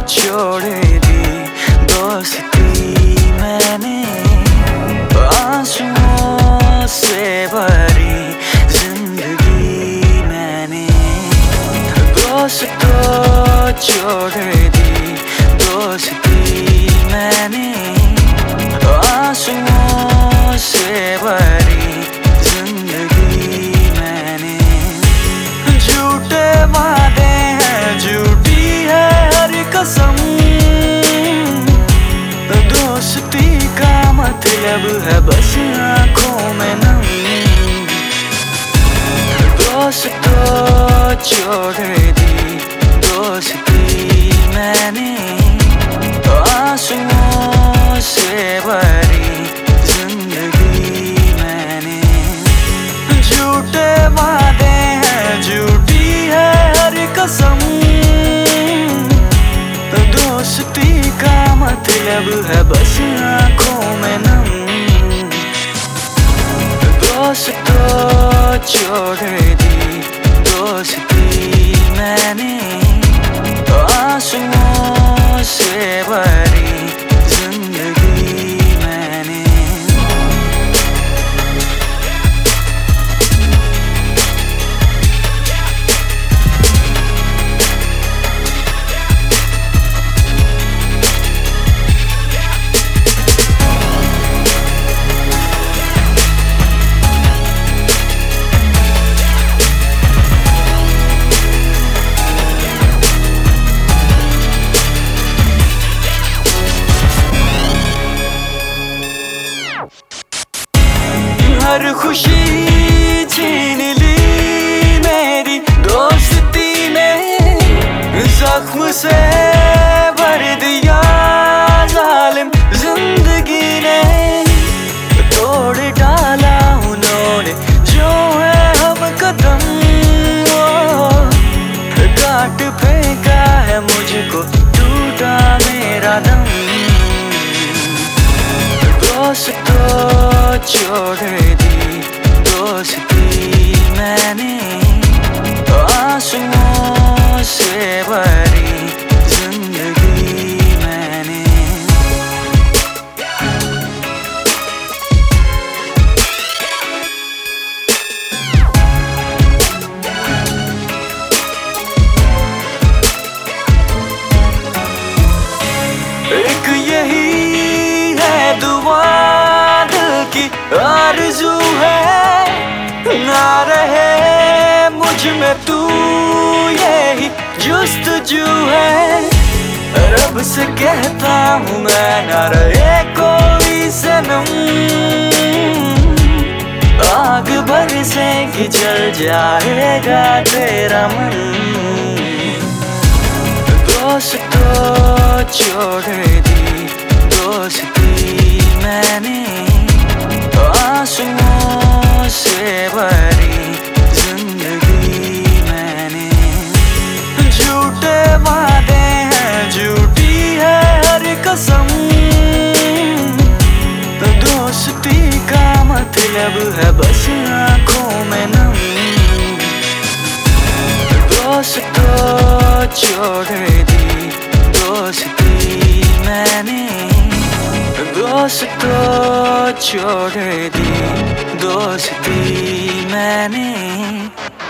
छोड़ दी दोस्ती मैंने, आंसुओं से भरी जिंदगी मैंने। दोस्तों छोड़ दी दोस्ती मैंने, आंसुओं से भरी जिंदगी मैंने। झूठे वादे हैं, झूठी है हर कसम, दोस्ती का मतलब है बस आँखों में नम। दोस्तों छोड़ दी दोस्ती मैंने, आंसुओं से भरी जिंदगी मैंने। झूठे वादे हैं, झूठी है हर कसम, दोस्ती का मतलब है बस आँखों में नम। दोस्तों छोड़ दी दोस्ती मैंने, आंसुओं से भरी जिंदगी मैंने। हर खुशी छीन ली मेरी दोस्ती ने, जख्म से भर दिया जालिम जिंदगी ने। तोड़ डाला उन्होंने जो है हम कदम, काट फेंका है मुझको, टूटा मेरा दम। दोस्तों छोड़ दी दोस्ती मैंने, आंसुओं से भरी जिंदगी मैंने। एक यही है दुआ की आरज़ू है, ना रहे मुझ में तू यही जुस्तजू है। रब से कहता हूँ मैं, ना रहे कोई सनम, आग बरसेगी जल जाएगा तेरा मन। दोस्तों छोड़ दी दोस्ती मैंने, आंसुओं से भरी जिंदगी मैंने। झूठे वादे हैं, झूठी है हर कसम, दोस्ती का मतलब है बस आँखों में नम। दोस्तों छोड़ दी दोस्ती मैंने, दोस्तों छोड़ दी दोस्ती मैंने।